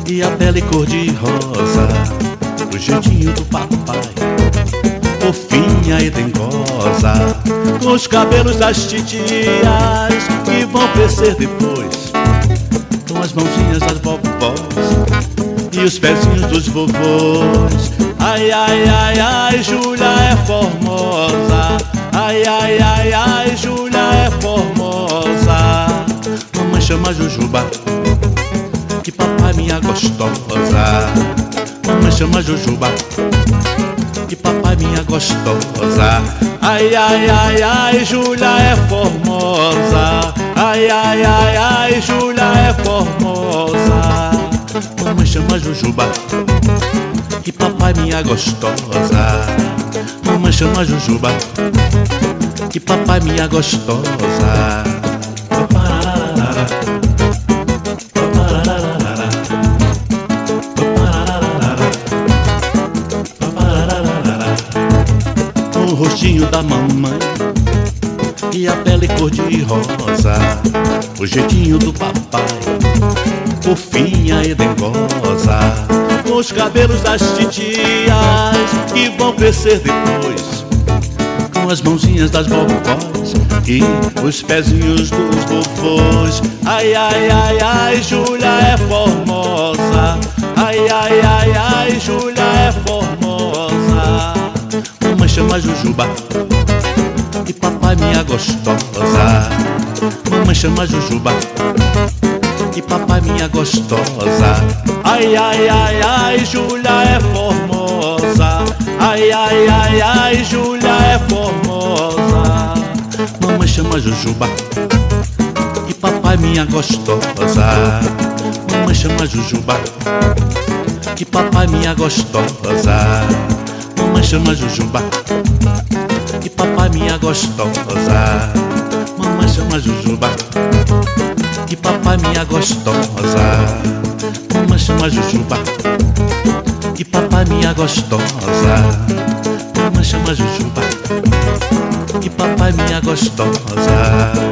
e a pele cor-de-rosa, o jeitinho do papai, fofinha e dengosa, com os cabelos das titias que vão crescer depois, com as mãozinhas das vovós e os pezinhos dos vovôs. Ai, ai, ai, ai, Júlia é formosa. Ai, ai, ai, ai, Júlia é formosa. Mamãe chama Jujuba, que papai minha gostosa. Mamãe chama Jujuba, que papai minha gostosa. Ai, ai, ai, ai, Júlia é formosa. Ai, ai, ai, ai, Júlia é formosa. Mamãe chama Jujuba, que papai minha gostosa. Mamãe chama Jujuba, que papai minha gostosa. O rostinho da mamãe e a pele cor-de-rosa, o jeitinho do papai, fofinha e dengosa, com os cabelos das titias que vão crescer depois, com as mãozinhas das vovós e os pezinhos dos vovôs. Ai, ai, ai, ai, Júlia é formosa. Ai, ai, ai, ai, Júlia é formosa. Mamãe chama Jujuba, que papai minha gostosa. Mamãe chama Jujuba, que papai minha gostosa. Ai, ai, ai, ai, Júlia é formosa. Ai, ai, ai, ai, Júlia é formosa. Mamãe chama Jujuba, que papai minha gostosa. Mamãe chama Jujuba, que papai minha gostosa. Mamãe chama Jujuba, que papai minha gostosa. Mamãe chama Jujuba, que papai minha gostosa. Mamãe chama Jujuba, que papai minha gostosa. Mamãe chama Jujuba, que papai minha gostosa.